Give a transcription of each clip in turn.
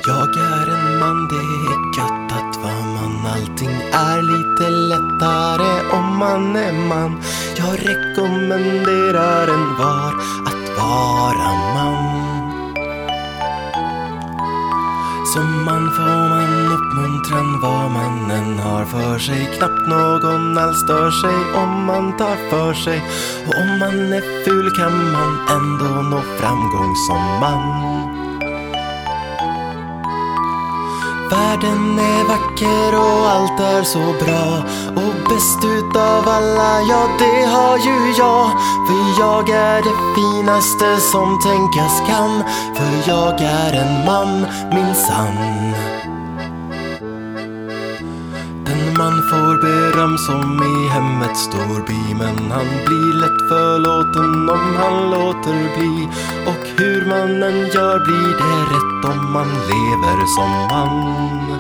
Jag är en man, det är gött att vara man. Allting är lite lättare om man är man. Jag rekommenderar en var att vara man. Som man får man uppmuntran vad man än har för sig. Knappt någon alls stör sig om man tar för sig. Och om man är ful kan man ändå nå framgång som man. Världen är vacker och allt är så bra. Och bäst utav alla, ja det har ju jag. För jag är det finaste som tänkas kan. För jag är en man, minsann. Den man får beröm som i hemmet står bi. Men han blir lätt förlåten om han låter bli. Och hur man än gör blir det rätt om man lever som man.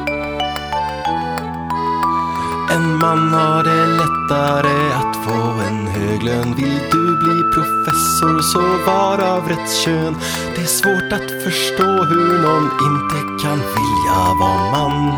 En man har det lättare att få en hög lön. Vill du bli professor så var av rätt kön. Det är svårt att förstå hur någon inte kan vilja vara man.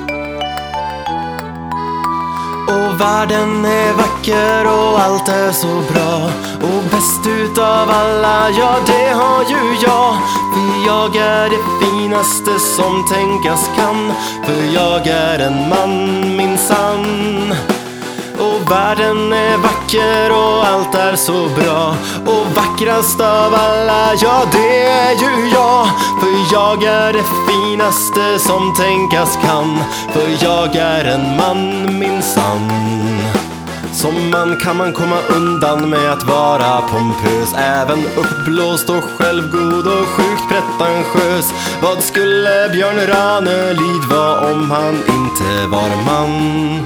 Och världen är vacker och allt är så bra. Och bäst utav alla, ja det har ju jag. För jag är det finaste som tänkas kan. För jag är en man, minsann. Och världen är vacker och allt är så bra. Och vackrast av alla, ja det är ju jag. För jag är det finaste som tänkas kan. För jag är en man, minsann. Som man kan man komma undan med att vara pompös. Även uppblåst och självgod och sjukt pretentiös. Vad skulle Björn Ranelid vara om han inte var man?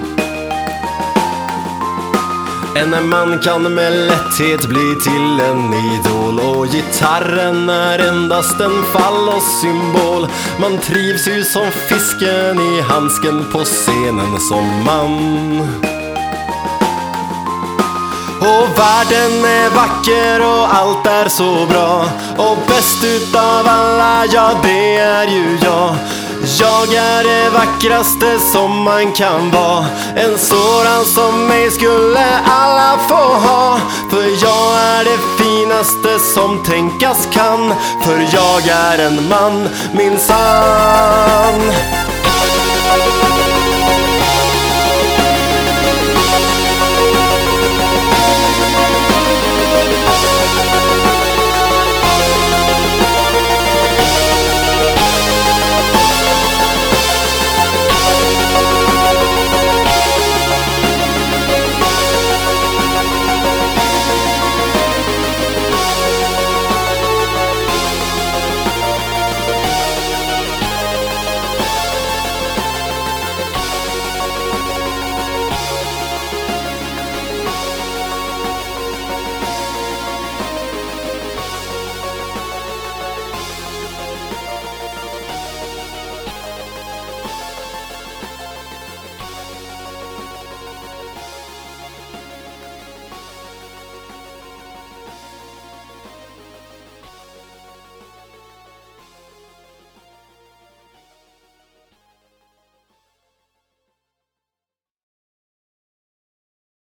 En man kan med lätthet bli till en idol. Och gitarren är endast en fallossymbol. Man trivs ju som fisken i handsken på scenen som man. Och världen är vacker och allt är så bra. Och bäst utav alla, ja det är ju jag. Jag är det vackraste som man kan vara. En sådan som mig skulle alla få ha. För jag är det finaste som tänkas kan. För jag är en man, minsann.